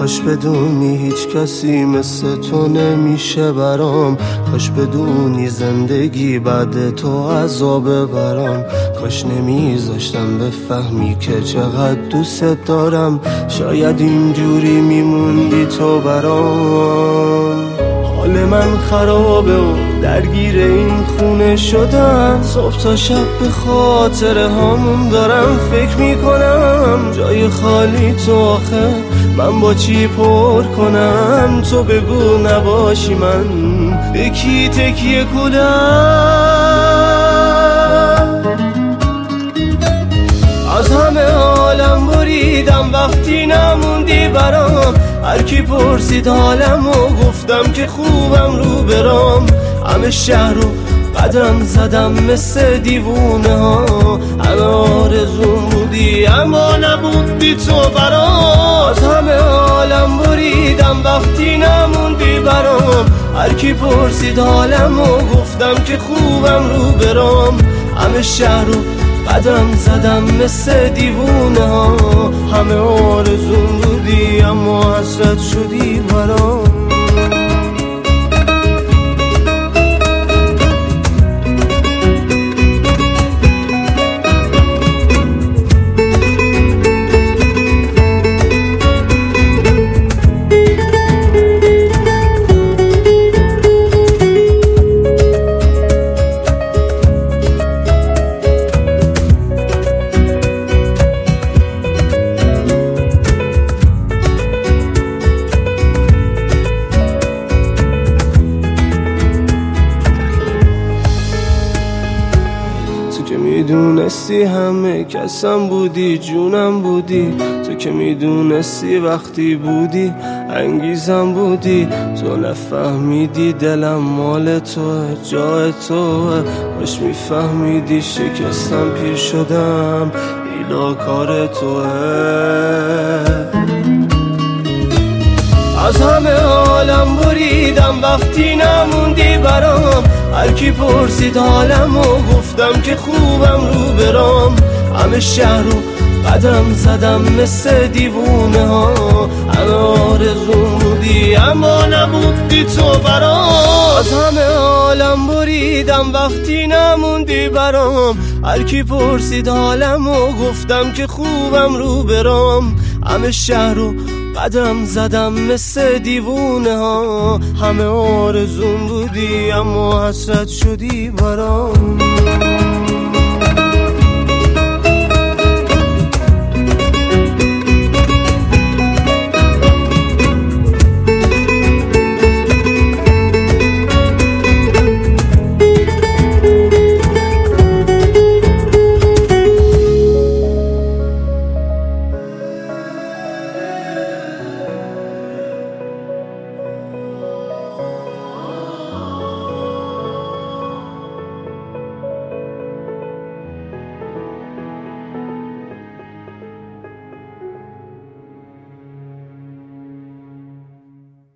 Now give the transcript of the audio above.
کاش بدونی هیچ کسی مثل تو نمیشه برام، کاش بدونی زندگی بعد تو عذاب برام، کاش نمیذاشتم بفهمی که چقدر دوست دارم، شاید اینجوری میموندی تو برام. حال من خرابه و درگیر این خونه شدم، صبح تا شب به خاطر همون دارم فکر میکنم، جای خالی تو آخه من با چی پر کنم؟ تو بگو نباشی من به کی تکیه کنم؟ از همه عالم بریدم وقتی نموندی برام، هر کی پرسید حالم و گفتم که خوبم رو برام، همه شهر رو قدم زدم مثل دیوونه ها، همه آرزوم بودی اما نبودی تو برام. از همه عالم بریدم وقتی نموندی برام، هر کی پرسید حالم و گفتم که خوبم رو برام، همه شهر رو قدم زدم مثل دیوونه ها، همه آرزوم بودی اما حسرت شدی برام. میدونستی همه کسم بودی، جونم بودی، تو که میدونستی وقتی بودی انگیزم بودی، تو نفهمیدی دلم مال توه، جای توه، کاش میفهمیدی شکستم پیر شدم ایلا کار توه. از همه عالم بریدم وقتی نموندی برام، هر کی پرسید حالم و گفتم که خوبم رو برام، همه شهر رو قدم زدم مثل دیوونه ها، همه آرزوم بودی اما نبودی تو برام. از همه عالم بریدم وقتی نموندی برام، هر کی پرسید حالم و گفتم که خوبم رو برام، همه شهر رو قدم زدم مثل دیوونه ها، همه آرزوم بودی اما حسرت شدی برام.